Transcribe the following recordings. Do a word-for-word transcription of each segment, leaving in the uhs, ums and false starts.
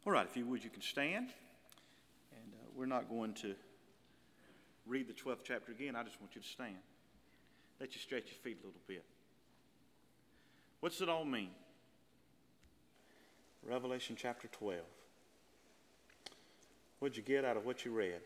All right, if you would, you can stand. And uh, we're not going to read the twelfth chapter again. I just want you to stand. Let you stretch your feet a little bit. What's it all mean? Revelation chapter twelve. What'd you get out of what you read?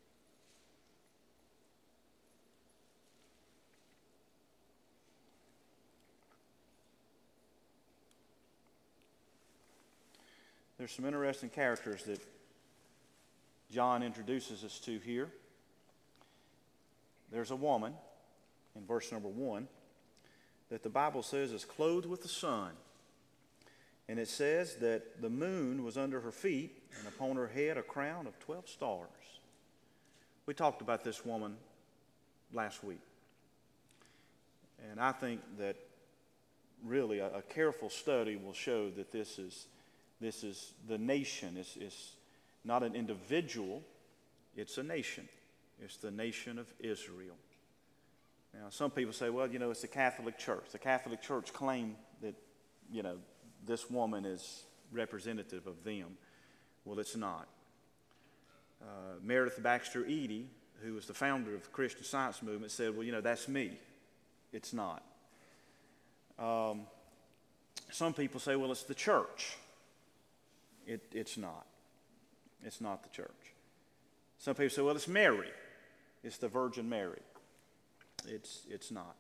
There's some interesting characters that John introduces us to here. There's a woman in verse number one that the Bible says is clothed with the sun. And it says that the moon was under her feet, and upon her head a crown of twelve stars. We talked about this woman last week. And I think that really a, a careful study will show that this is this is the nation. It's, it's not an individual, it's a nation. It's the nation of Israel. Now, some people say, well, you know, it's the Catholic Church. The Catholic Church claim that, you know, this woman is representative of them. Well, it's not. Uh, Meredith Baxter Edie, who was the founder of the Christian Science movement, said, well, you know, that's me. It's not. Um, some people say, well, it's the church. It, it's not. It's not the church. Some people say, well, it's Mary. It's the Virgin Mary. It's, it's not.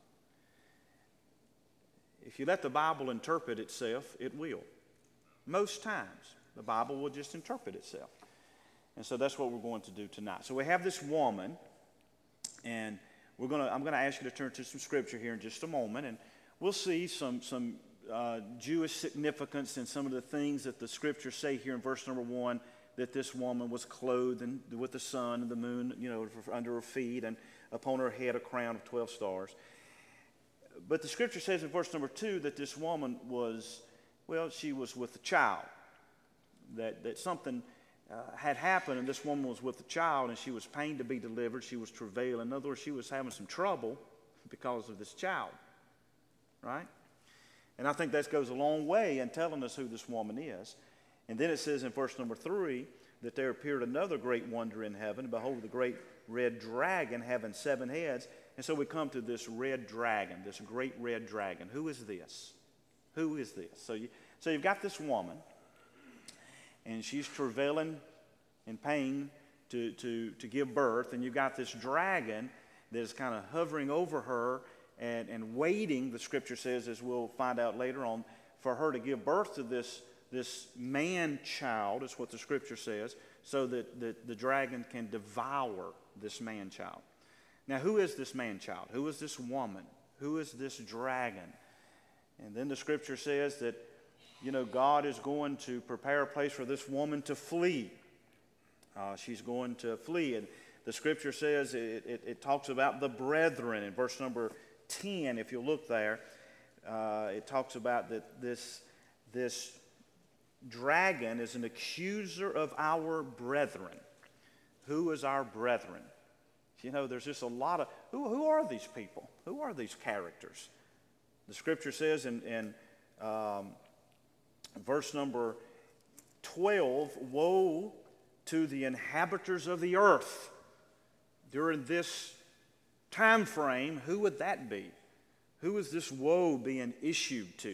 If you let the Bible interpret itself, it will. Most times, the Bible will just interpret itself. And so that's what we're going to do tonight. So we have this woman, and we're going to, I'm going to ask you to turn to some scripture here in just a moment, and we'll see some, some uh, Jewish significance in some of the things that the scriptures say here in verse number one, that this woman was clothed in, with the sun and the moon, you know, under her feet, and upon her head a crown of twelve stars. But the scripture says in verse number two that this woman was, well, she was with a child. That, that something uh, had happened, and this woman was with a child, and she was pained to be delivered. She was travailing. In other words, she was having some trouble because of this child. Right? And I think that goes a long way in telling us who this woman is. And then it says in verse number three that there appeared another great wonder in heaven. Behold, the great red dragon having seven heads. And so we come to this red dragon, this great red dragon. Who is this? Who is this? So, you, so you've got this woman, and she's travailing in pain to, to, to give birth. And you've got this dragon that is kind of hovering over her and, and waiting, the scripture says, as we'll find out later on, for her to give birth to this This man-child, is what the scripture says, so that the, the dragon can devour this man-child. Now, who is this man-child? Who is this woman? Who is this dragon? And then the scripture says that, you know, God is going to prepare a place for this woman to flee. Uh, she's going to flee. And the scripture says, it, it, it talks about the brethren. In verse number ten, if you look there, uh, it talks about that this this dragon is an accuser of our brethren. Who is our brethren? You know, there's just a lot of, who, who are these people? Who are these characters? The scripture says in, in um, verse number twelve, woe to the inhabitants of the earth. During this time frame, who would that be? Who is this woe being issued to?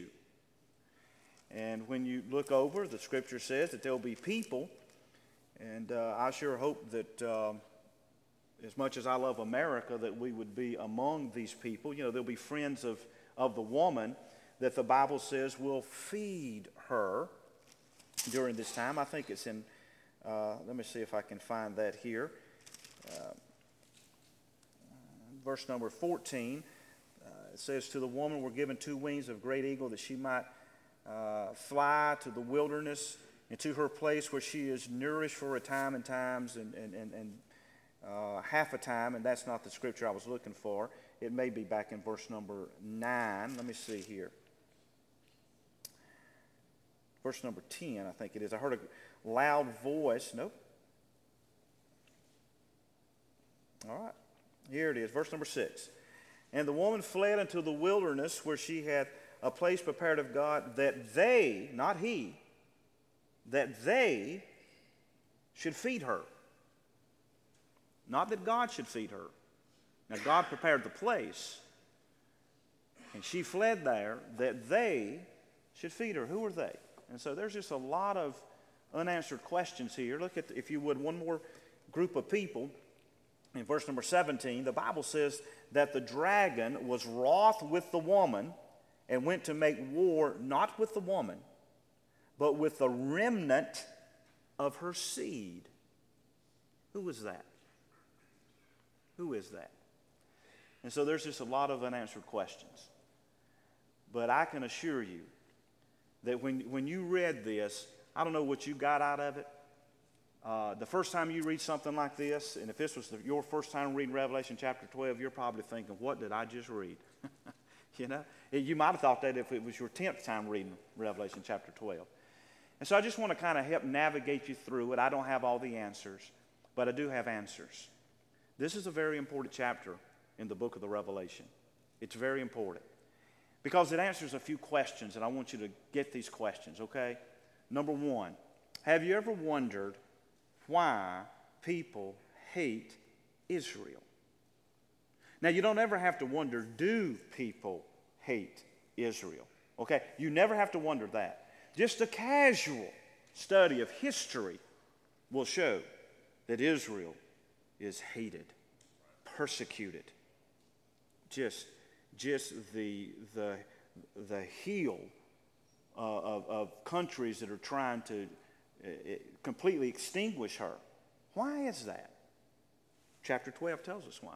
And when you look over, the scripture says that there will be people, and uh, I sure hope that um, as much as I love America, that we would be among these people. You know, there'll be friends of, of the woman that the Bible says will feed her during this time. I think it's in, uh, let me see if I can find that here. Uh, verse number fourteen, uh, it says, to the woman were given two wings of great eagle that she might Uh, fly to the wilderness and to her place where she is nourished for a time and times and, and, and, and uh, half a time, and that's not the scripture I was looking for. It may be back in verse number nine. Let me see here. Verse number ten, I think it is. I heard a loud voice. Nope. All right. Here it is, verse number six. And the woman fled into the wilderness where she had a place prepared of God, that they, not he, that they should feed her. Not that God should feed her. Now, God prepared the place, and she fled there that they should feed her. Who are they? And so there's just a lot of unanswered questions here. Look at, if you would, one more group of people. In verse number seventeen, the Bible says that the dragon was wroth with the woman and went to make war not with the woman, but with the remnant of her seed. Who is that? Who is that? And so there's just a lot of unanswered questions. But I can assure you that when, when you read this, I don't know what you got out of it. Uh, the first time you read something like this, and if this was the, your first time reading Revelation chapter twelve, you're probably thinking, what did I just read? You know, you might have thought that if it was your tenth time reading Revelation chapter twelve. And so I just want to kind of help navigate you through it. I don't have all the answers, but I do have answers. This is a very important chapter in the book of the Revelation. It's very important because it answers a few questions, and I want you to get these questions, okay? Number one, have you ever wondered why people hate Israel? Now, you don't ever have to wonder, do people hate Israel? Okay, you never have to wonder that. Just a casual study of history will show that Israel is hated, persecuted. Just, just the, the, the heel uh, of, of countries that are trying to uh, completely extinguish her. Why is that? Chapter twelve tells us why.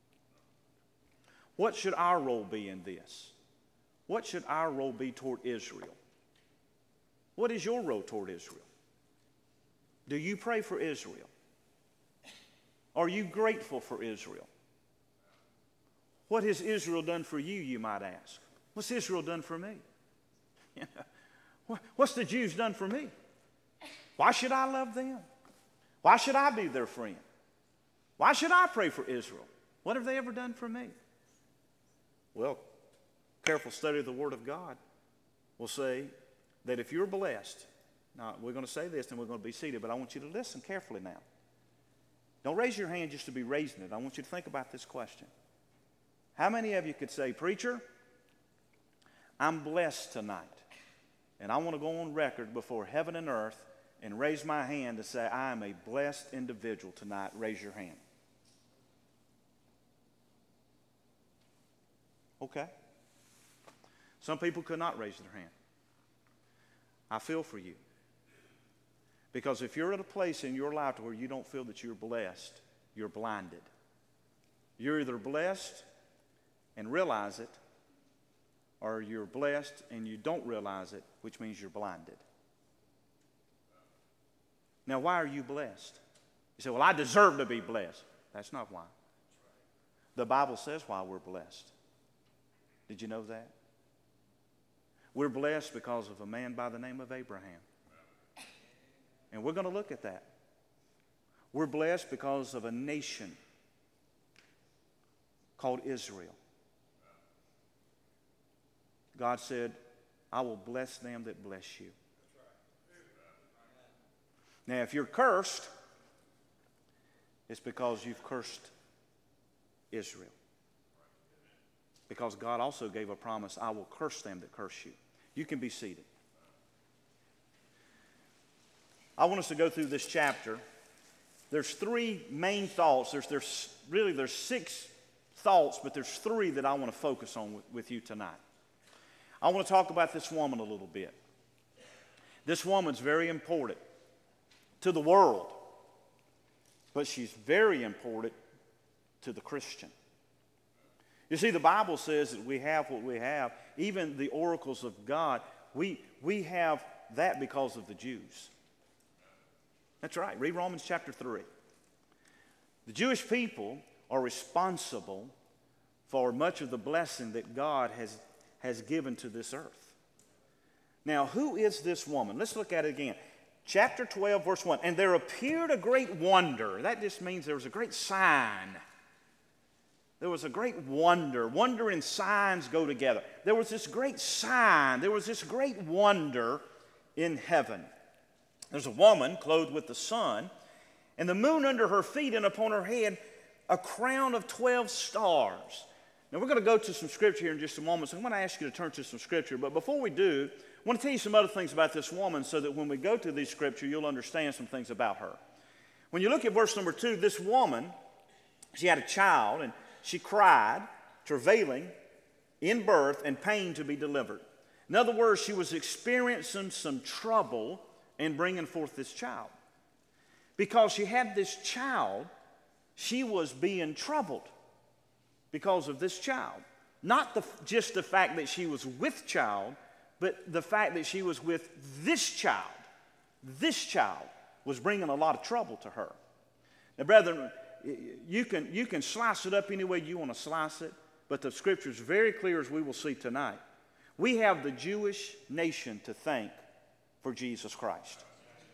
What should our role be in this? What should our role be toward Israel? What is your role toward Israel? Do you pray for Israel? Are you grateful for Israel? What has Israel done for you, you might ask? What's Israel done for me? You know, what's the Jews done for me? Why should I love them? Why should I be their friend? Why should I pray for Israel? What have they ever done for me? Well, careful study of the Word of God will say that if you're blessed, now we're going to say this and we're going to be seated, but I want you to listen carefully now. Don't raise your hand just to be raising it. I want you to think about this question. How many of you could say, preacher, I'm blessed tonight, and I want to go on record before heaven and earth and raise my hand to say I am a blessed individual tonight? Raise your hand. Okay. Some people could not raise their hand. I feel for you. Because if you're at a place in your life where you don't feel that you're blessed, you're blinded. You're either blessed and realize it, or you're blessed and you don't realize it, which means you're blinded. Now, why are you blessed? You say, well, I deserve to be blessed. That's not why. The Bible says why we're blessed. Did you know that? We're blessed because of a man by the name of Abraham. And we're going to look at that. We're blessed because of a nation called Israel. God said, I will bless them that bless you. Now, if you're cursed, it's because you've cursed Israel. Because God also gave a promise, I will curse them that curse you. You can be seated. I want us to go through this chapter. There's three main thoughts. There's, there's really there's six thoughts, but there's three that I want to focus on with, with you tonight. I want to talk about this woman a little bit. This woman's very important to the world, but she's very important to the Christian. You see, the Bible says that we have what we have. Even the oracles of God, we, we have that because of the Jews. That's right. Read Romans chapter three. The Jewish people are responsible for much of the blessing that God has, has given to this earth. Now, who is this woman? Let's look at it again. Chapter twelve, verse one. And there appeared a great wonder. That just means there was a great sign. There was a great wonder. Wonder and signs go together. There was this great sign. There was this great wonder in heaven. There's a woman clothed with the sun, and the moon under her feet, and upon her head a crown of twelve stars. Now, we're going to go to some scripture here in just a moment, so I'm going to ask you to turn to some scripture. But before we do, I want to tell you some other things about this woman so that when we go to these scripture, you'll understand some things about her. When you look at verse number two, this woman, she had a child, and she cried, travailing in birth and pain to be delivered. In other words, she was experiencing some trouble in bringing forth this child. Because she had this child, she was being troubled because of this child. Not the, just the fact that she was with child, but the fact that she was with this child. This child was bringing a lot of trouble to her. Now, brethren, you can, you can slice it up any way you want to slice it, but the scripture is very clear, as we will see tonight. We have the Jewish nation to thank for Jesus Christ.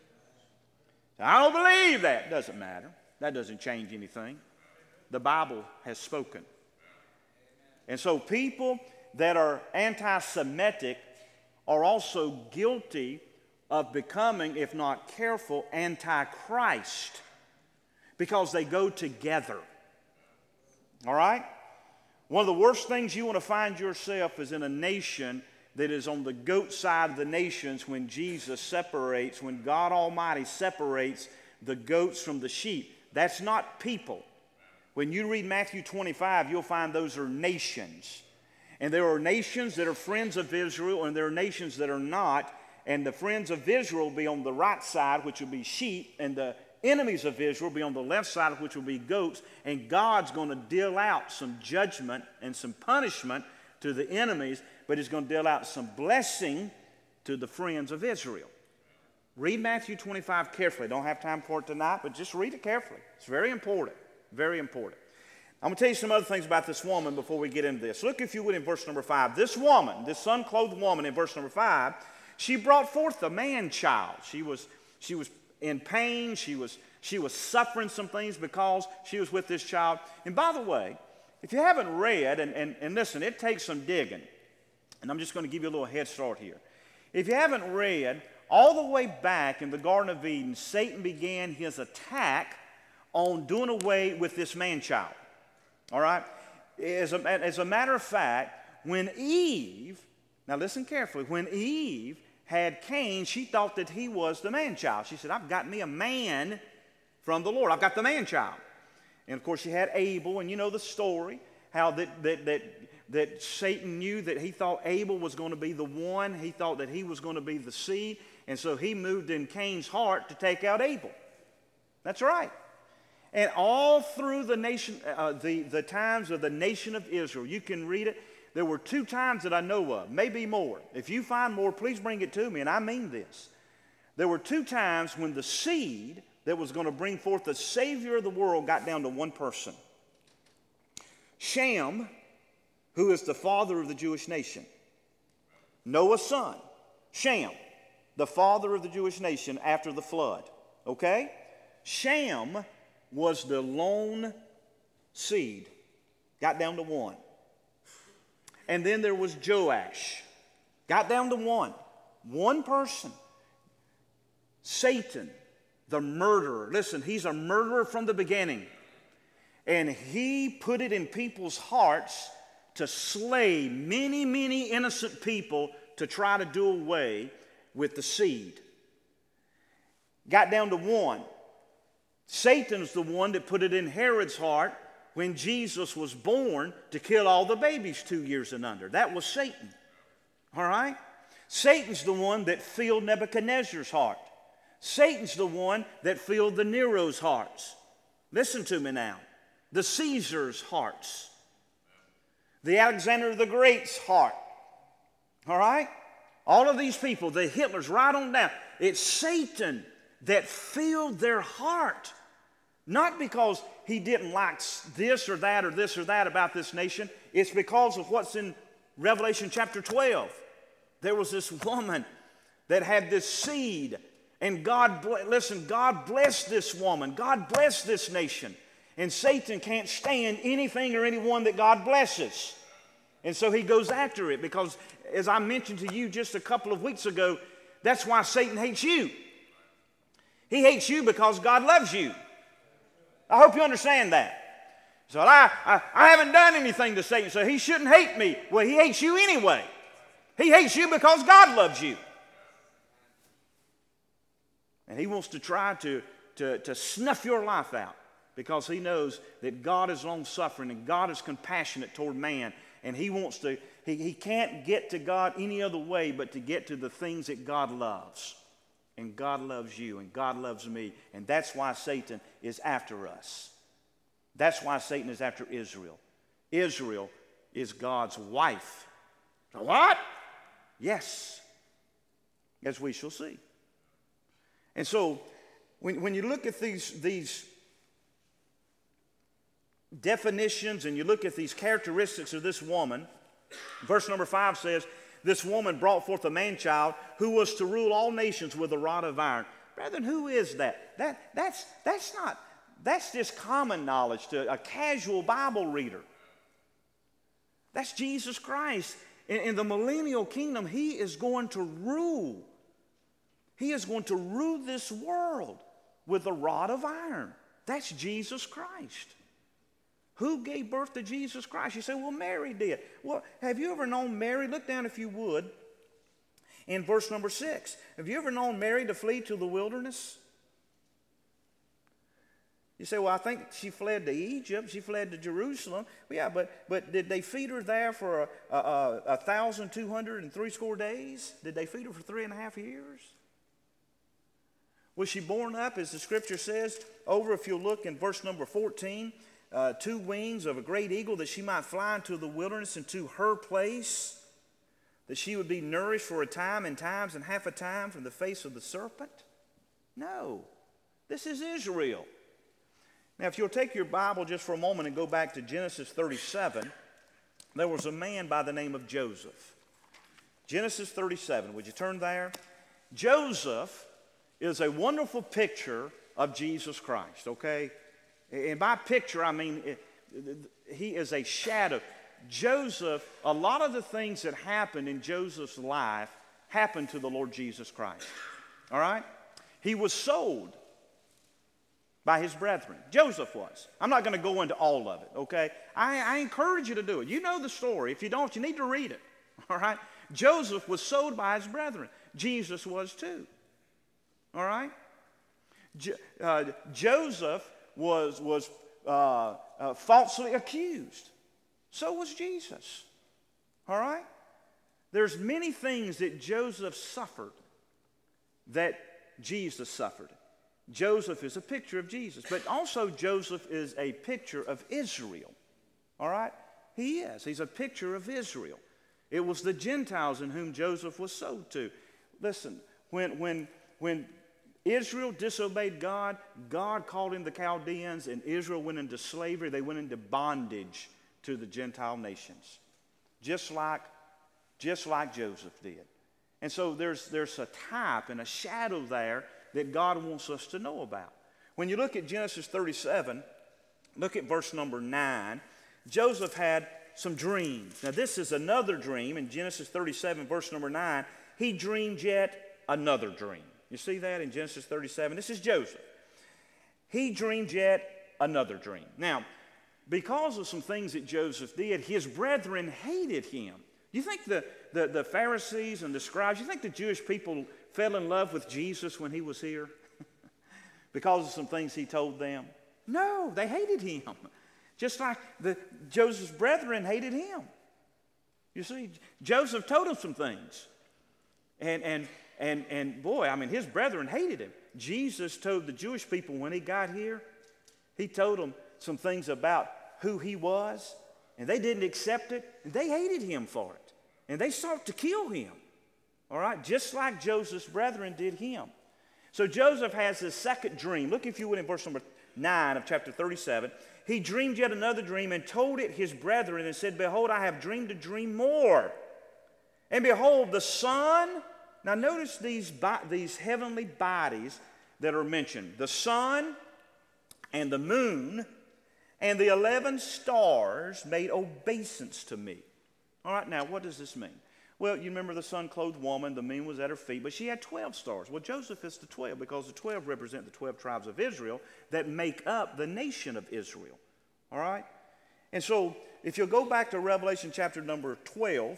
I don't believe that. Doesn't matter. That doesn't change anything. The Bible has spoken. And so people that are anti-Semitic are also guilty of becoming, if not careful, anti-Christ, because they go together. All right? One of the worst things you want to find yourself is in a nation that is on the goat side of the nations when Jesus separates, when God Almighty separates the goats from the sheep. That's not people. When you read Matthew twenty-five, you'll find those are nations. And there are nations that are friends of Israel, and there are nations that are not. And the friends of Israel will be on the right side, which will be sheep, and the enemies of Israel will be on the left side, which will be goats. And God's going to deal out some judgment and some punishment to the enemies, but He's going to deal out some blessing to the friends of Israel. Read Matthew twenty-five carefully. Don't have time for it tonight, but just read it carefully. It's very important. Very important. I'm going to tell you some other things about this woman before we get into this. Look, if you would, in verse number five. This woman, this sun-clothed woman in verse number five, she brought forth a man-child. She was, she was in pain. She was, she was suffering some things because she was with this child. And by the way, if you haven't read, and, and, and listen, it takes some digging. And I'm just going to give you a little head start here. If you haven't read, all the way back in the Garden of Eden, Satan began his attack on doing away with this man-child. All right? As a, as a matter of fact, when Eve, now listen carefully, when Eve had Cain, she thought that he was the man-child. She said, I've got me a man from the Lord. I've got the man-child. And of course, she had Abel, and you know the story, how that, that, that, that Satan knew that he thought Abel was going to be the one. He thought that he was going to be the seed. And so he moved in Cain's heart to take out Abel. That's right. And all through the nation, uh, the, the times of the nation of Israel, you can read it. There were two times that I know of, maybe more. If you find more, please bring it to me, and I mean this. There were two times when the seed that was going to bring forth the Savior of the world got down to one person. Shem, who is the father of the Jewish nation. Noah's son, Shem, the father of the Jewish nation after the flood. Okay? Shem was the lone seed. Got down to one. And then there was Joash. Got down to one. One person. Satan, the murderer. Listen, he's a murderer from the beginning. And he put it in people's hearts to slay many, many innocent people to try to do away with the seed. Got down to one. Satan's the one that put it in Herod's heart when Jesus was born to kill all the babies two years and under. That was Satan. All right? Satan's the one that filled Nebuchadnezzar's heart. Satan's the one that filled the Nero's hearts. Listen to me now. The Caesar's hearts. The Alexander the Great's heart. All right? All of these people, the Hitlers, right on down. It's Satan that filled their heart. Not because he didn't like this or that or this or that about this nation. It's because of what's in Revelation chapter twelve. There was this woman that had this seed. And God, listen, God blessed this woman. God blessed this nation. And Satan can't stand anything or anyone that God blesses. And so he goes after it because, as I mentioned to you just a couple of weeks ago, that's why Satan hates you. He hates you because God loves you. I hope you understand that. So I, I, I haven't done anything to Satan, so he shouldn't hate me. Well, he hates you anyway. He hates you because God loves you. And he wants to try to, to, to snuff your life out because he knows that God is long-suffering and God is compassionate toward man. And he wants to, he, he can't get to God any other way but to get to the things that God loves. And God loves you and God loves me. And that's why Satan is after us. That's why Satan is after Israel. Israel is God's wife. What? Yes. As we shall see. And so, when, when you look at these, these definitions and you look at these characteristics of this woman, verse number five says, this woman brought forth a man-child who was to rule all nations with a rod of iron. Brethren, who is that? That that's, that's not, that's just common knowledge to a casual Bible reader. That's Jesus Christ. In, in the millennial kingdom, he is going to rule. He is going to rule this world with a rod of iron. That's Jesus Christ. Who gave birth to Jesus Christ? You say, well, Mary did. Well, have you ever known Mary? Look down if you would in verse number six. Have you ever known Mary to flee to the wilderness? You say, well, I think she fled to Egypt. She fled to Jerusalem. Well, yeah, but, but did they feed her there for a, a, a, a thousand two hundred and three score days? Did they feed her for three and a half years? Was she born up, as the scripture says, over, if you'll look in verse number fourteen, uh, two wings of a great eagle, that she might fly into the wilderness, into her place, that she would be nourished for a time and times and half a time from the face of the serpent? No. This is Israel. Now, if you'll take your Bible just for a moment and go back to Genesis thirty-seven, there was a man by the name of Joseph. Genesis thirty-seven, would you turn there? Joseph is a wonderful picture of Jesus Christ, okay? And by picture, I mean it, he is a shadow. Joseph, a lot of the things that happened in Joseph's life happened to the Lord Jesus Christ, all right? He was sold by his brethren. Joseph was. I'm not going to go into all of it, okay? I, I encourage you to do it. You know the story. If you don't, you need to read it, all right? Joseph was sold by his brethren. Jesus was too. All right? Jo- uh, Joseph was, was uh, uh, falsely accused. So was Jesus. All right? There's many things that Joseph suffered that Jesus suffered. Joseph is a picture of Jesus. But also Joseph is a picture of Israel. All right? He is. He's a picture of Israel. It was the Gentiles in whom Joseph was sold to. Listen, when, when, when Israel disobeyed God, God called in the Chaldeans, and Israel went into slavery. They went into bondage to the Gentile nations, just like, just like Joseph did. And so there's, there's a type and a shadow there that God wants us to know about. When you look at Genesis thirty-seven, look at verse number nine. Joseph had some dreams. Now this is another dream in Genesis thirty-seven, verse number nine. He dreamed yet another dream. You see that in Genesis thirty-seven? This is Joseph. He dreamed yet another dream. Now, because of some things that Joseph did, his brethren hated him. You think the, the, the Pharisees and the scribes, you think the Jewish people fell in love with Jesus when he was here? Because of some things he told them? No, they hated him. Just like the, Joseph's brethren hated him. You see, Joseph told them some things. And, and, and, and boy, I mean, his brethren hated him. Jesus told the Jewish people when he got here, he told them some things about who he was, and they didn't accept it, and they hated him for it. And they sought to kill him, all right, just like Joseph's brethren did him. So Joseph has his second dream. Look, if you would, in verse number nine of chapter thirty-seven. He dreamed yet another dream and told it his brethren and said, behold, I have dreamed a dream more. And behold, the sun, now notice these, these heavenly bodies that are mentioned. The sun and the moon and the eleven stars made obeisance to me. All right, now what does this mean? Well, you remember the sun-clothed woman, the moon was at her feet, but she had twelve stars. Well, Joseph is the twelve because the twelve represent the twelve tribes of Israel that make up the nation of Israel. All right? And so if you'll go back to Revelation chapter number twelve,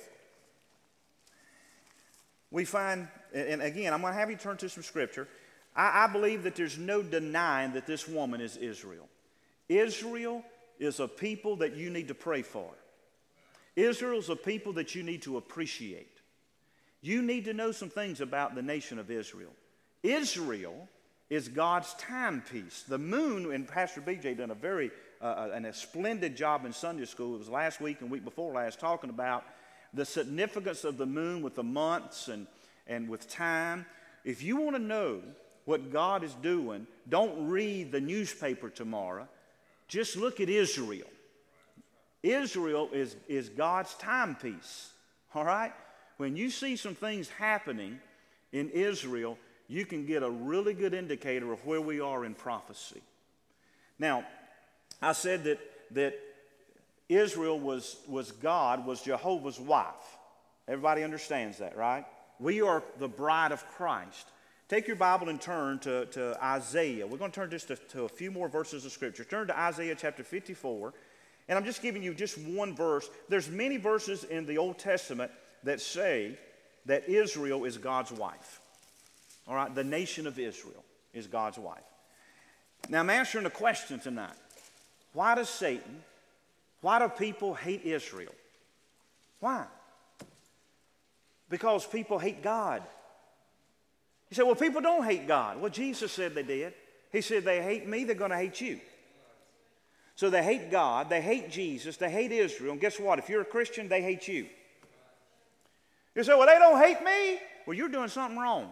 we find, and again, I'm going to have you turn to some scripture. I, I believe that there's no denying that this woman is Israel. Israel is a people that you need to pray for. Israel is a people that you need to appreciate. You need to know some things about the nation of Israel. Israel is God's timepiece. The moon, and Pastor B J done a very uh, and a splendid job in Sunday school. It was last week and week before last talking about the significance of the moon with the months and, and with time. If you want to know what God is doing, don't read the newspaper tomorrow. Just look at Israel. Israel is, is God's timepiece, all right? When you see some things happening in Israel, you can get a really good indicator of where we are in prophecy. Now, I said that, that Israel was, was God, was Jehovah's wife. Everybody understands that, right? We are the bride of Christ. Take your Bible and turn to, to Isaiah. We're going to turn just to, to a few more verses of Scripture. Turn to Isaiah chapter fifty-four. And I'm just giving you just one verse. There's many verses in the Old Testament that say that Israel is God's wife. All right? The nation of Israel is God's wife. Now, I'm answering a question tonight. Why does Satan, why do people hate Israel? Why? Because people hate God. You say, well, people don't hate God. Well, Jesus said they did. He said, they hate me, they're going to hate you. So they hate God, they hate Jesus, they hate Israel, and guess what? If you're a Christian, they hate you. You say, well, they don't hate me. Well, you're doing something wrong.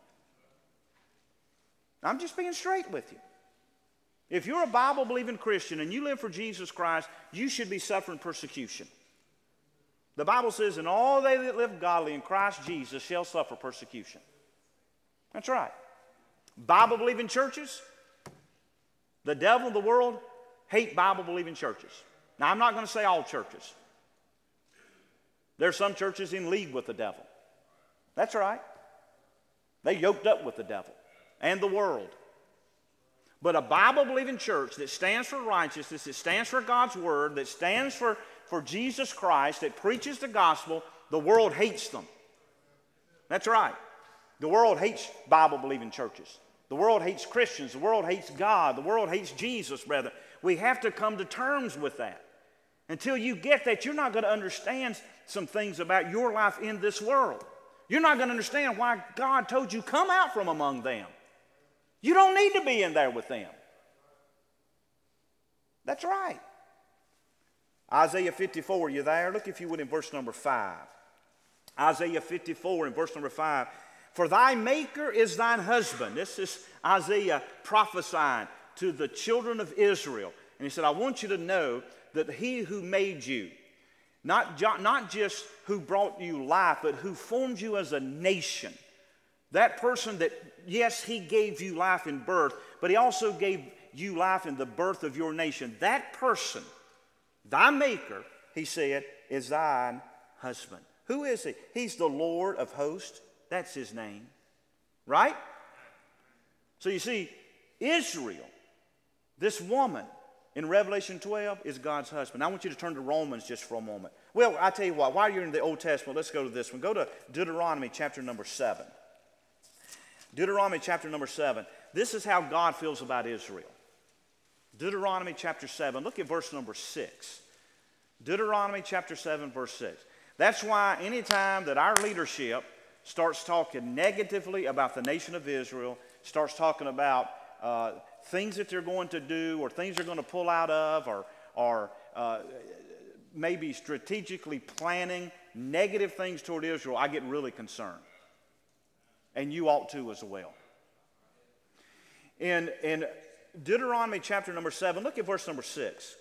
I'm just being straight with you. If you're a Bible-believing Christian and you live for Jesus Christ, you should be suffering persecution. The Bible says, and all they that live godly in Christ Jesus shall suffer persecution. That's right. Bible-believing churches, the devil, the world, hate Bible-believing churches. Now, I'm not going to say all churches. There are some churches in league with the devil. That's right. They yoked up with the devil and the world. But a Bible-believing church that stands for righteousness, that stands for God's word, that stands for, for Jesus Christ, that preaches the gospel, the world hates them. That's right. The world hates Bible-believing churches. The world hates Christians. The world hates God. The world hates Jesus, brother. We have to come to terms with that. Until you get that, you're not going to understand some things about your life in this world. You're not going to understand why God told you, come out from among them. You don't need to be in there with them. That's right. Isaiah fifty-four, you there? Look if you would in verse number five. Isaiah fifty-four in verse number five. For thy maker is thine husband. This is Isaiah prophesying to the children of Israel. And he said, I want you to know that he who made you, not, not just who brought you life, but who formed you as a nation. That person that, yes, he gave you life in birth, but he also gave you life in the birth of your nation. That person, thy maker, he said, is thine husband. Who is he? He's the Lord of hosts. That's his name. Right? So you see, Israel, this woman in Revelation twelve is God's husband. I want you to turn to Romans just for a moment. Well, I tell you what, while you're in the Old Testament, let's go to this one. Go to Deuteronomy chapter number seven. Deuteronomy chapter number seven. This is how God feels about Israel. Deuteronomy chapter seven. Look at verse number six. Deuteronomy chapter seven, verse six. That's why anytime that our leadership starts talking negatively about the nation of Israel, starts talking about uh, things that they're going to do or things they're going to pull out of or, or uh, maybe strategically planning negative things toward Israel, I get really concerned. And you ought to as well. In, in Deuteronomy chapter number seven, look at verse number six.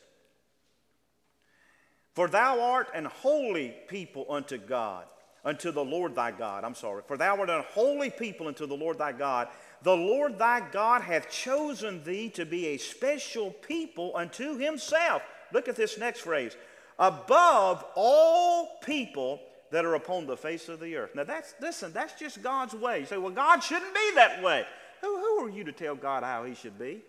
For thou art an holy people unto God, unto the Lord thy God. I'm sorry. For thou art an holy people unto the Lord thy God. The Lord thy God hath chosen thee to be a special people unto himself. Look at this next phrase. Above all people that are upon the face of the earth. Now that's, listen, that's just God's way. You say, well, God shouldn't be that way. Who, who are you to tell God how he should be?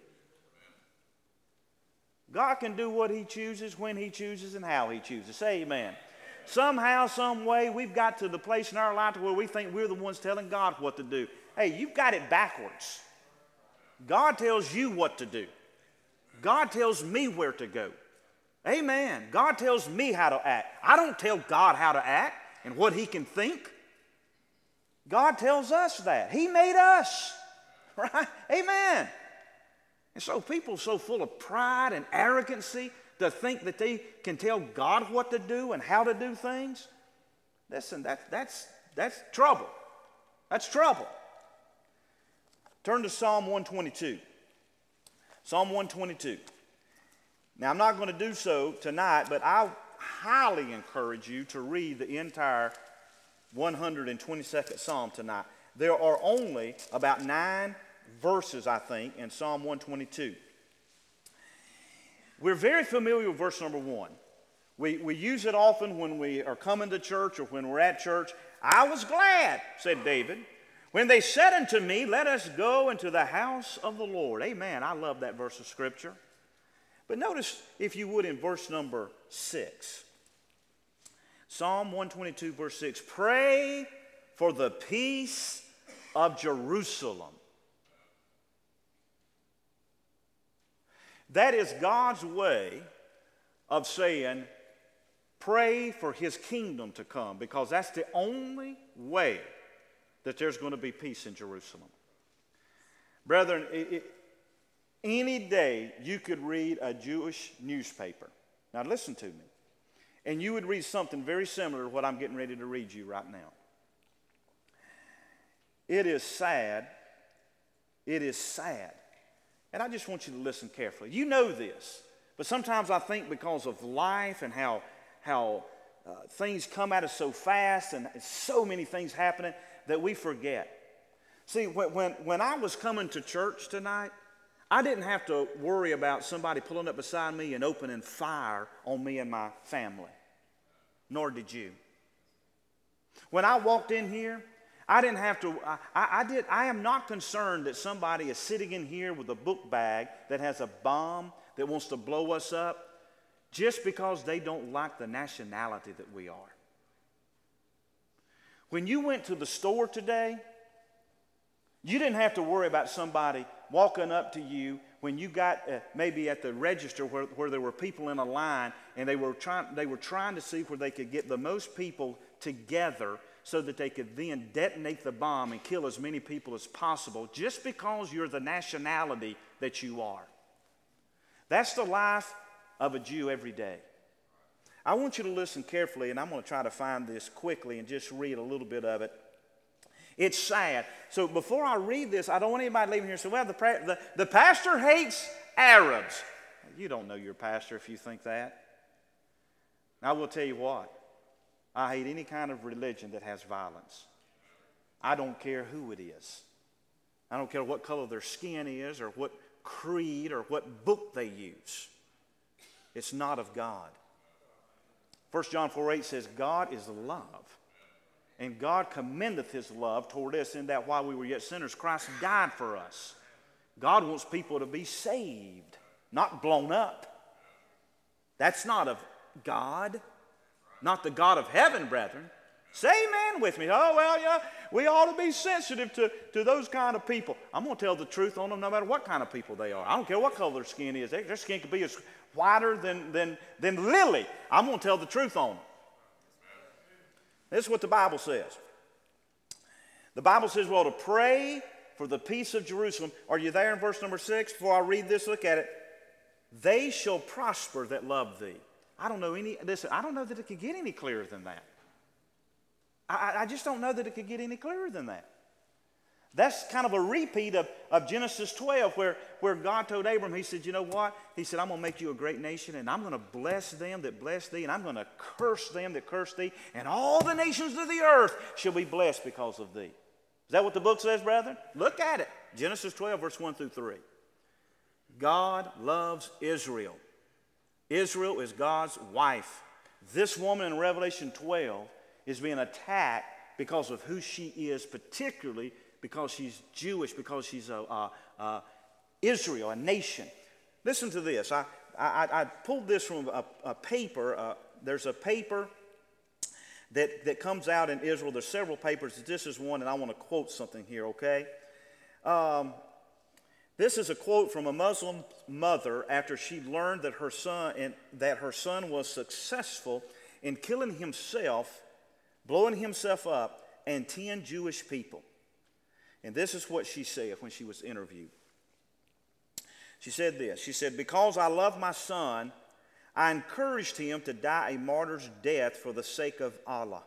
God can do what he chooses, when he chooses, and how he chooses. Say amen. Somehow, some way, we've got to the place in our life where we think we're the ones telling God what to do. Hey, you've got it backwards. God tells you what to do. God tells me where to go. Amen. God tells me how to act. I don't tell God how to act and what he can think. God tells us that. He made us. Right? Amen. And so people so full of pride and arrogancy to think that they can tell God what to do and how to do things. Listen, that, that's, that's trouble. That's trouble. Turn to Psalm one twenty-two. Psalm one twenty-two. Now, I'm not going to do so tonight, but I highly encourage you to read the entire one hundred twenty-second Psalm tonight. There are only about nine verses, I think, in Psalm one twenty-two. We're very familiar with verse number one. We, we use it often when we are coming to church or when we're at church. I was glad, said David, when they said unto me, let us go into the house of the Lord. Amen. I love that verse of Scripture. But notice, if you would, in verse number six. Psalm one twenty-two, verse six. Pray for the peace of Jerusalem. That is God's way of saying, pray for his kingdom to come, because that's the only way that there's going to be peace in Jerusalem. Brethren, it, it, any day you could read a Jewish newspaper. Now listen to me. And you would read something very similar to what I'm getting ready to read you right now. It is sad. It is sad. And I just want you to listen carefully. You know this, but sometimes I think because of life and how, how uh, things come at us so fast and so many things happening that we forget. See, when, when, when I was coming to church tonight, I didn't have to worry about somebody pulling up beside me and opening fire on me and my family. Nor did you. When I walked in here, I didn't have to, I, I did, I am not concerned that somebody is sitting in here with a book bag that has a bomb that wants to blow us up just because they don't like the nationality that we are. When you went to the store today, you didn't have to worry about somebody walking up to you when you got uh, maybe at the register where, where there were people in a line and they were trying they were trying to see where they could get the most people together so that they could then detonate the bomb and kill as many people as possible just because you're the nationality that you are. That's the life of a Jew every day. I want you to listen carefully, and I'm going to try to find this quickly and just read a little bit of it. It's sad. So before I read this, I don't want anybody leaving here and say, well, the, the, the pastor hates Arabs. You don't know your pastor if you think that. I will tell you what. I hate any kind of religion that has violence. I don't care who it is. I don't care what color their skin is or what creed or what book they use. It's not of God. First John four eight says, God is love. And God commendeth his love toward us in that while we were yet sinners, Christ died for us. God wants people to be saved, not blown up. That's not of God. Not the God of heaven, brethren. Say amen with me. Oh, well, yeah, we ought to be sensitive to, to those kind of people. I'm going to tell the truth on them no matter what kind of people they are. I don't care what color their skin is. Their skin could be as whiter than, than, than lily. I'm going to tell the truth on them. This is what the Bible says. The Bible says, well, to pray for the peace of Jerusalem. Are you there in verse number six? Before I read this, look at it. They shall prosper that love thee. I don't know any, listen, I don't know that it could get any clearer than that. I, I just don't know that it could get any clearer than that. That's kind of a repeat of, of Genesis twelve where, where God told Abram, he said, you know what? He said, I'm going to make you a great nation, and I'm going to bless them that bless thee, and I'm going to curse them that curse thee, and all the nations of the earth shall be blessed because of thee. Is that what the book says, brethren? Look at it. Genesis twelve, verse one through three. God loves Israel. Israel is God's wife. This woman in Revelation twelve is being attacked because of who she is, particularly because she's Jewish, because she's a, a, a Israel, a nation. Listen to this. I, I, I pulled this from a, a paper. Uh, there's a paper that, that comes out in Israel. There's several papers. This is one, and I want to quote something here, okay? Um, this is a quote from a Muslim mother after she learned that her son and that her son was successful in killing himself, blowing himself up, and ten Jewish people. And this is what she said when she was interviewed. She said this. She said, "Because I love my son, I encouraged him to die a martyr's death for the sake of Allah.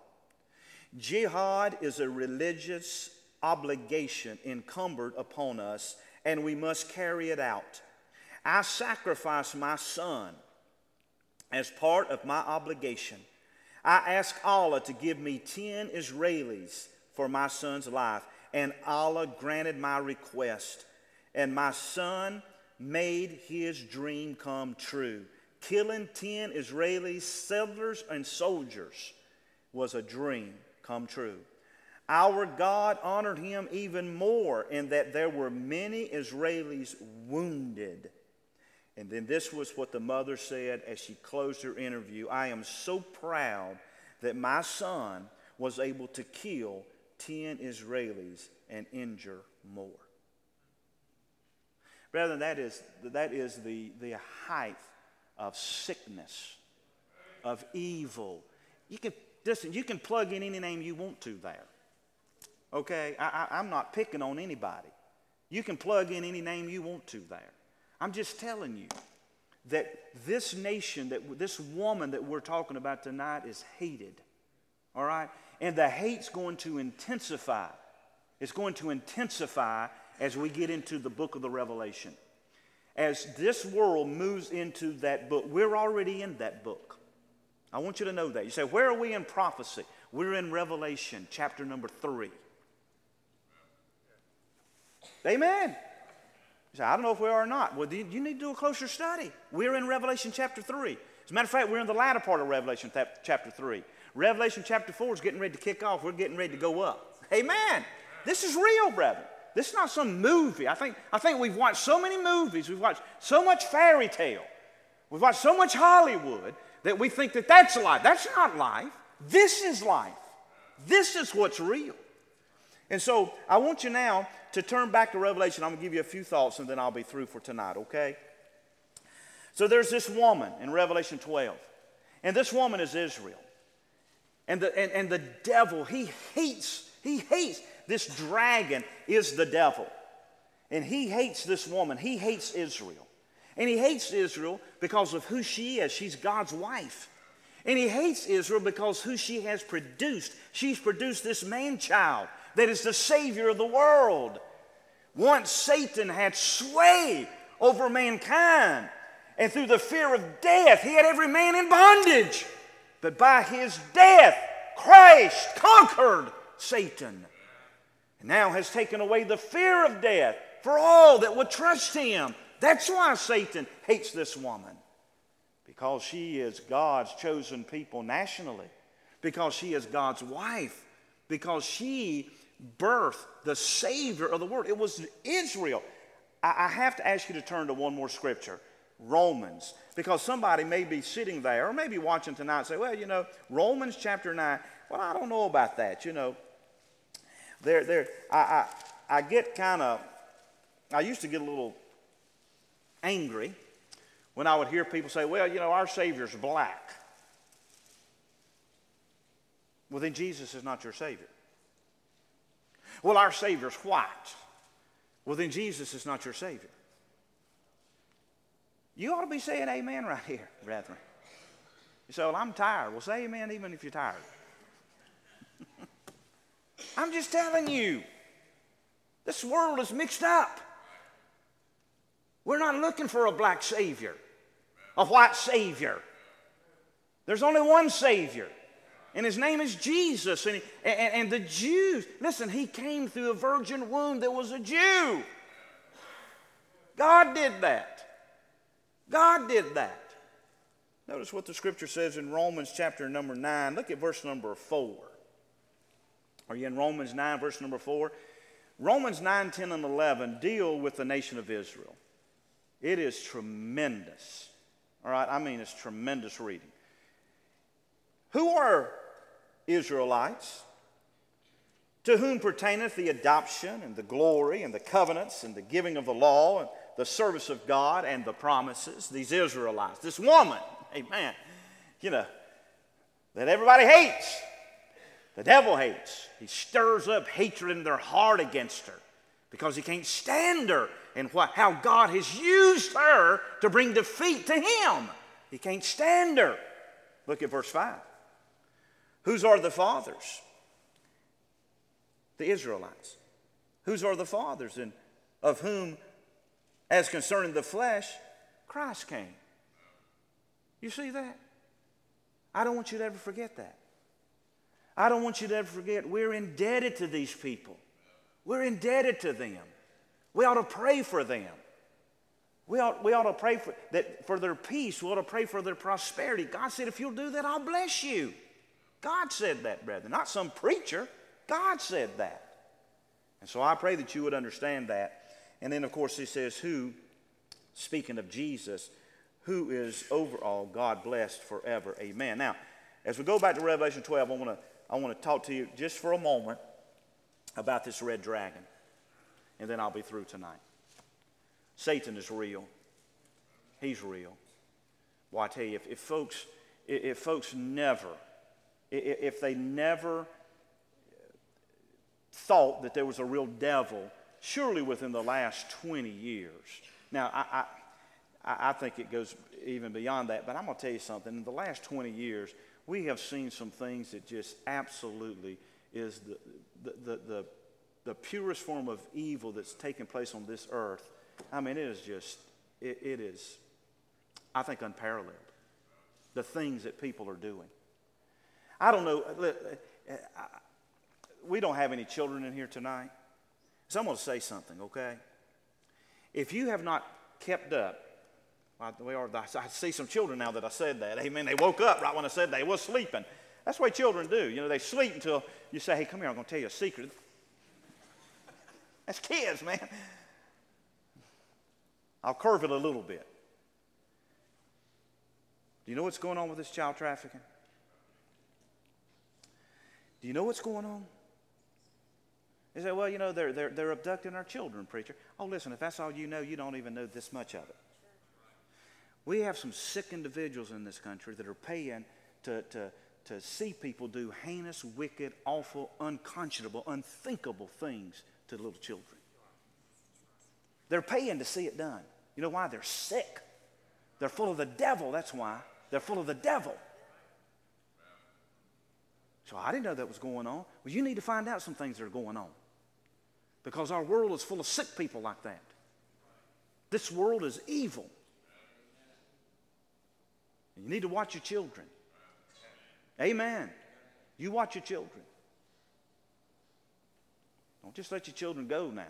Jihad is a religious obligation incumbent upon us, and we must carry it out. I sacrificed my son as part of my obligation. I asked Allah to give me ten Israelis for my son's life, and Allah granted my request. And my son made his dream come true. Killing ten Israeli settlers and soldiers was a dream come true. Our God honored him even more in that there were many Israelis wounded." And then this was what the mother said as she closed her interview. "I am so proud that my son was able to kill ten Israelis and injure more." Brethren, that is, that is the, the height of sickness, of evil. You can, listen, you can plug in any name you want to there. Okay? I, I, I'm not picking on anybody. You can plug in any name you want to there. I'm just telling you that this nation, that this woman that we're talking about tonight is hated. All right? And the hate's going to intensify. It's going to intensify as we get into the book of the Revelation. As this world moves into that book, we're already in that book. I want you to know that. You say, where are we in prophecy? We're in Revelation chapter number three. Amen. You say, I don't know if we are or not. Well, you need to do a closer study. We're in Revelation chapter three. As a matter of fact, we're in the latter part of Revelation chapter three. Revelation chapter four is getting ready to kick off. We're getting ready to go up. Amen. This is real, brethren. This is not some movie. I think, I think we've watched so many movies. We've watched so much fairy tale. We've watched so much Hollywood that we think that that's life. That's not life. This is life. This is what's real. And so I want you now to turn back to Revelation. I'm going to give you a few thoughts and then I'll be through for tonight, okay? So there's this woman in Revelation twelve. And this woman is Israel. And the, and, and the devil, he hates, he hates, this dragon is the devil. And he hates this woman. He hates Israel. And he hates Israel because of who she is. She's God's wife. And he hates Israel because who she has produced. She's produced this man-child that is the Savior of the world. Once Satan had sway over mankind. And through the fear of death, he had every man in bondage. But by his death, Christ conquered Satan. And now has taken away the fear of death for all that would trust him. That's why Satan hates this woman. Because she is God's chosen people nationally. Because she is God's wife. Because she birthed the Savior of the world. It was Israel. I, I have to ask you to turn to one more scripture. Romans. Because somebody may be sitting there or maybe watching tonight and say, well, you know, Romans chapter nine. Well, I don't know about that, you know. There, there, I, I, I get kind of, I used to get a little angry when I would hear people say, well, you know, our Savior's black. Well, then Jesus is not your Savior. Well, our Savior's white. Well, then Jesus is not your Savior. You ought to be saying amen right here, brethren. You say, well, I'm tired. Well, say amen even if you're tired. I'm just telling you, this world is mixed up. We're not looking for a black Savior, a white Savior. There's only one Savior, and his name is Jesus. And, he, and, and the Jews, listen, he came through a virgin womb that was a Jew. God did that. God did that. Notice what the scripture says in Romans chapter number nine. Look at verse number four. Are you in Romans nine, verse number four? Romans nine, ten, and eleven deal with the nation of Israel. It is tremendous. All right, I mean, it's tremendous reading. Who are Israelites? To whom pertaineth the adoption and the glory and the covenants and the giving of the law and the service of God and the promises? These Israelites, this woman, amen, you know, that everybody hates. The devil hates. He stirs up hatred in their heart against her because he can't stand her and what, how God has used her to bring defeat to him. He can't stand her. Look at verse five. Whose are the fathers? The Israelites. Whose are the fathers, and of whom, as concerning the flesh, Christ came. You see that? I don't want you to ever forget that. I don't want you to ever forget we're indebted to these people. We're indebted to them. We ought to pray for them. We ought, we ought to pray for, that, for their peace. We ought to pray for their prosperity. God said, if you'll do that, I'll bless you. God said that, brethren. Not some preacher. God said that. And so I pray that you would understand that. And then, of course, he says, who, speaking of Jesus, who is over all, God blessed forever. Amen. Now, as we go back to Revelation twelve, I want to I want to talk to you just for a moment about this red dragon. And then I'll be through tonight. Satan is real. He's real. Well, I tell you, if, if folks, if, if folks never, if, if they never thought that there was a real devil, surely within the last twenty years. Now, I, I, I think it goes even beyond that, but I'm going to tell you something. In the last twenty years, we have seen some things that just absolutely is the, the, the, the, the purest form of evil that's taken place on this earth. I mean, it is just, it, it is, I think, unparalleled. The things that people are doing. I don't know, we don't have any children in here tonight, so I'm going to say something, okay? If you have not kept up, we are, I see some children now that I said that. Amen. They woke up right when I said they was sleeping. That's the way children do. You know, they sleep until you say, hey, come here, I'm going to tell you a secret. That's kids, man. I'll curve it a little bit. Do you know what's going on with this child trafficking? Do you know what's going on? They say, well, you know, they're, they're, they're abducting our children, preacher. Oh, listen, if that's all you know, you don't even know this much of it. We have some sick individuals in this country that are paying to, to, to see people do heinous, wicked, awful, unconscionable, unthinkable things to little children. They're paying to see it done. You know why? They're sick. They're full of the devil, that's why. They're full of the devil. So I didn't know that was going on. Well, you need to find out some things that are going on. Because our world is full of sick people like that. This world is evil. You need to watch your children. Amen. You watch your children. Don't just let your children go now.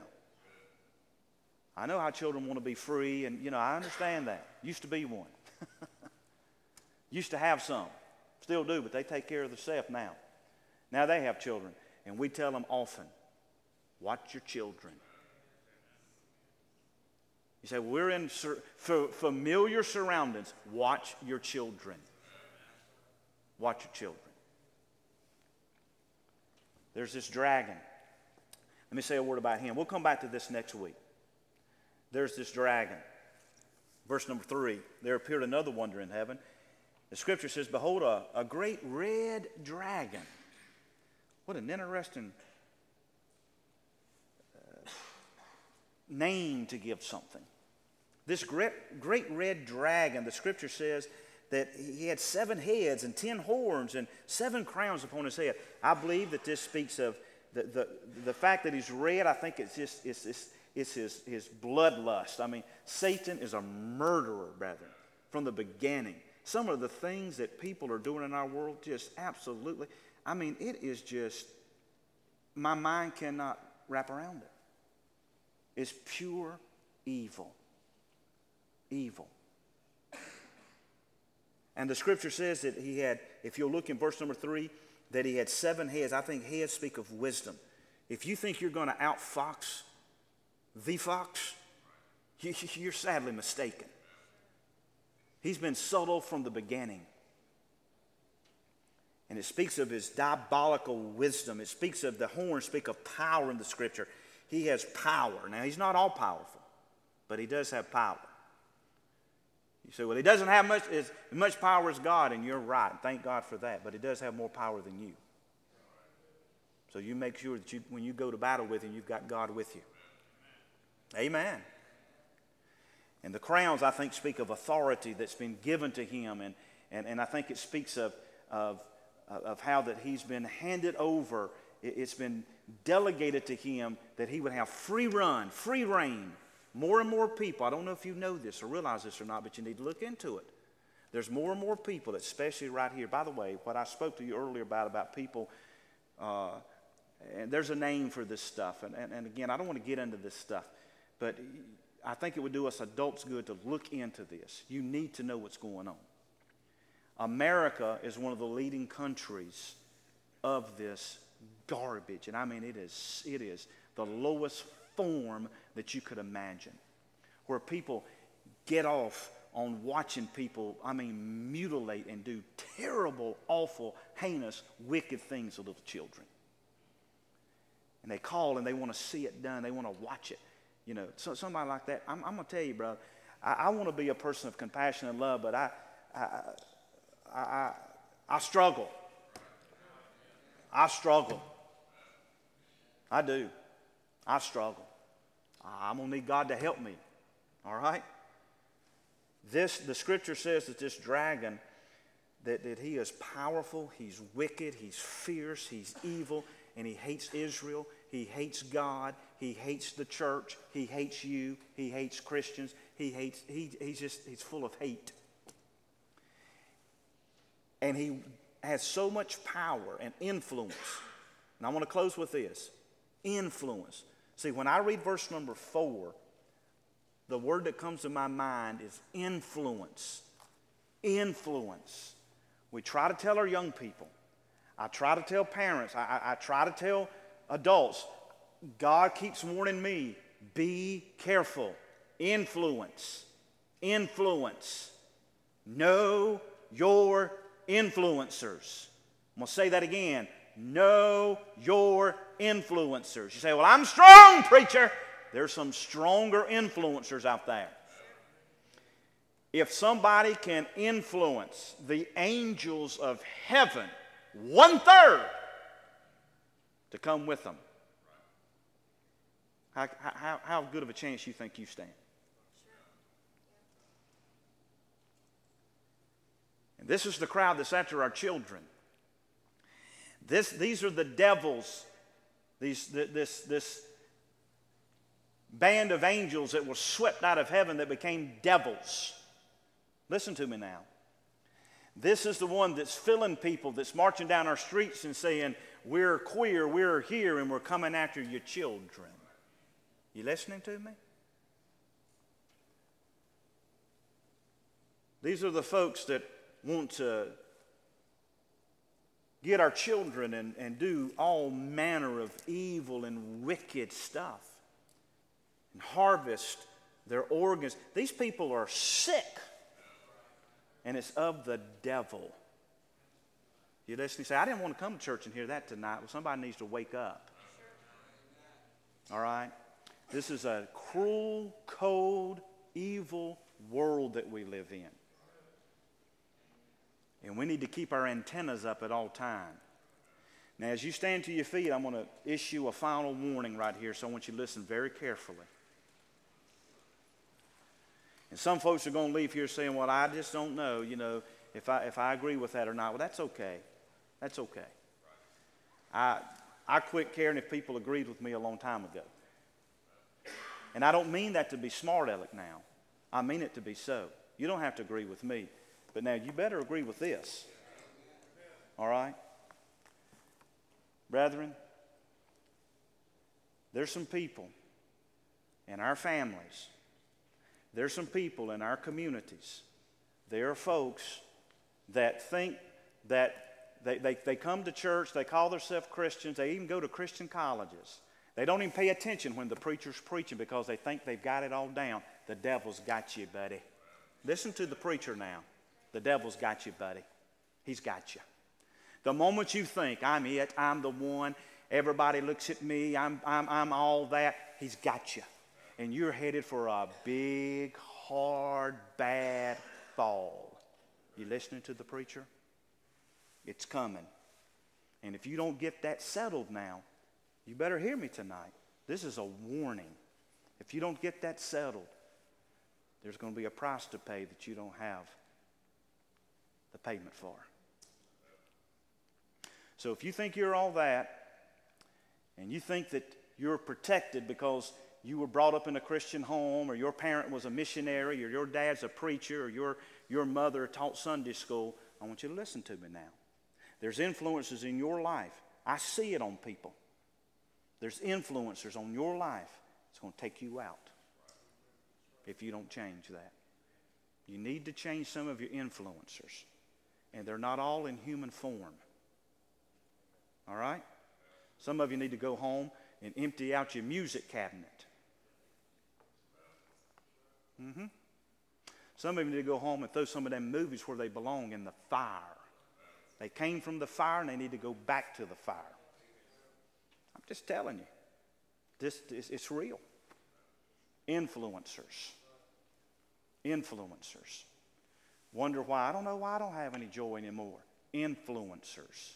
I know how children want to be free, and, you know, I understand that. Used to be one. Used to have some. Still do, but they take care of themselves now. Now they have children, and we tell them often, watch your children. You say, well, we're in sur- f- familiar surroundings. Watch your children. Watch your children. There's this dragon. Let me say a word about him. We'll come back to this next week. There's this dragon. Verse number three, there appeared another wonder in heaven. The scripture says, behold, a, a great red dragon. What an interesting uh, name to give something. This great, great red dragon, the scripture says that he had seven heads and ten horns and seven crowns upon his head. I believe that this speaks of the, the, the fact that he's red. I think it's just it's, it's, it's his, his bloodlust. I mean, Satan is a murderer, brethren, from the beginning. Some of the things that people are doing in our world, just absolutely, I mean, it is just, my mind cannot wrap around it. It's pure evil. Evil. And the scripture says that he had, if you'll look in verse number three, that he had seven heads. I think heads speak of wisdom. If you think you're going to outfox the fox, you're sadly mistaken. He's been subtle from the beginning. And it speaks of his diabolical wisdom. It speaks of the horns, speak of power in the scripture. He has power. Now, he's not all powerful, but he does have power. You say, well, he doesn't have much as much power as God, and you're right. Thank God for that. But he does have more power than you. So you make sure that you, when you go to battle with him, you've got God with you. Amen. And the crowns, I think, speak of authority that's been given to him. And, and, and I think it speaks of, of, of how that he's been handed over. It's been delegated to him that he would have free run, free reign. More and more people, I don't know if you know this or realize this or not, but you need to look into it. There's more and more people, especially right here. By the way, what I spoke to you earlier about, about people, uh, and there's a name for this stuff. And, and, and again, I don't want to get into this stuff, but I think it would do us adults good to look into this. You need to know what's going on. America is one of the leading countries of this garbage. And I mean, it is, it is the lowest form that you could imagine, where people get off on watching people, I mean, mutilate and do terrible, awful, heinous, wicked things to little children. And they call and they want to see it done. They want to watch it. You know, so, somebody like that. I'm, I'm going to tell you, brother, I, I want to be a person of compassion and love, but I, I, I, I, I struggle. I struggle. I do. I struggle. I'm going to need God to help me. All right? This, the scripture says that this dragon, that, that he is powerful, he's wicked, he's fierce, he's evil, and he hates Israel, he hates God, he hates the church, he hates you, he hates Christians, he hates, he, he's just, he's full of hate. And he has so much power and influence. And I want to close with this. Influence. See, when I read verse number four, the word that comes to my mind is influence. Influence. We try to tell our young people. I try to tell parents. I, I, I try to tell adults. God keeps warning me, be careful. Influence. Influence. Know your influencers. I'm going to say that again. Know your influencers. You say, well, I'm strong, preacher. There's some stronger influencers out there. If somebody can influence the angels of heaven, one third, to come with them, how, how, how good of a chance you think you stand? And this is the crowd that's after our children. This, these are the devils, these, this, this band of angels that were swept out of heaven that became devils. Listen to me now. This is the one that's filling people, that's marching down our streets and saying, we're queer, we're here, and we're coming after your children. You listening to me? These are the folks that want to get our children and, and do all manner of evil and wicked stuff and harvest their organs. These people are sick, and it's of the devil. You listen, you say, I didn't want to come to church and hear that tonight. Well, somebody needs to wake up. All right? This is a cruel, cold, evil world that we live in. And we need to keep our antennas up at all times. Now, as you stand to your feet, I'm going to issue a final warning right here, so I want you to listen very carefully. And some folks are going to leave here saying, well, I just don't know, you know, if I, if I agree with that or not. Well, that's okay. That's okay. I, I quit caring if people agreed with me a long time ago. And I don't mean that to be smart aleck now. I mean it to be so. You don't have to agree with me. But now you better agree with this. All right? Brethren, there's some people in our families. There's some people in our communities. There are folks that think that they, they, they come to church, they call themselves Christians, they even go to Christian colleges. They don't even pay attention when the preacher's preaching because they think they've got it all down. The devil's got you, buddy. Listen to the preacher now. The devil's got you, buddy. He's got you. The moment you think, I'm it, I'm the one, everybody looks at me, I'm, I'm, I'm all that, he's got you. And you're headed for a big, hard, bad fall. You listening to the preacher? It's coming. And if you don't get that settled now, you better hear me tonight. This is a warning. If you don't get that settled, there's going to be a price to pay that you don't have the payment for. So if you think you're all that, and you think that you're protected because you were brought up in a Christian home, or your parent was a missionary, or your dad's a preacher, or your, your mother taught Sunday school, I want you to listen to me now. There's influences in your life. I see it on people. There's influencers on your life. It's going to take you out if you don't change that. You need to change some of your influencers. And they're not all in human form. All right? Some of you need to go home and empty out your music cabinet. Mm-hmm. Some of you need to go home and throw some of them movies where they belong, in the fire. They came from the fire and they need to go back to the fire. I'm just telling you. This, this it's real. Influencers. Influencers. Wonder why. I don't know why I don't have any joy anymore. Influencers.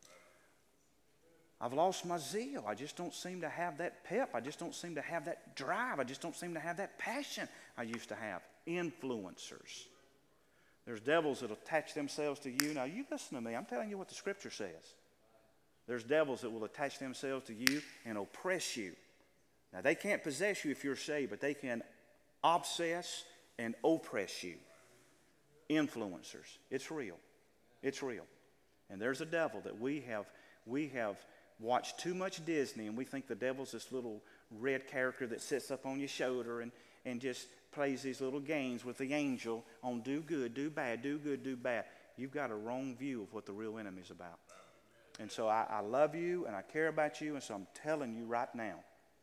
I've lost my zeal. I just don't seem to have that pep. I just don't seem to have that drive. I just don't seem to have that passion I used to have. Influencers. There's devils that attach themselves to you. Now, you listen to me. I'm telling you what the Scripture says. There's devils that will attach themselves to you and oppress you. Now, they can't possess you if you're saved, but they can obsess and oppress you. Influencers. It's real. It's real. And there's a devil that we have, we have watched too much Disney, and we think the devil's this little red character that sits up on your shoulder and, and just plays these little games with the angel on do good, do bad, do good, do bad. You've got a wrong view of what the real enemy's about. And so I, I love you and I care about you, and so I'm telling you right now,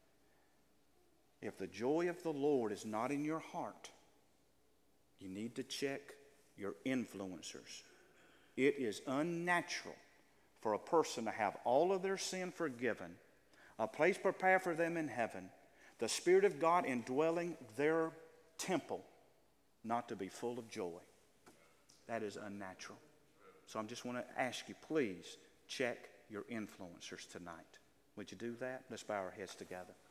if the joy of the Lord is not in your heart, you need to check your influencers. It is unnatural for a person to have all of their sin forgiven, a place prepared for them in heaven, the Spirit of God indwelling their temple, not to be full of joy. That is unnatural. So I just want to ask you, please check your influencers tonight. Would you do that? Let's bow our heads together.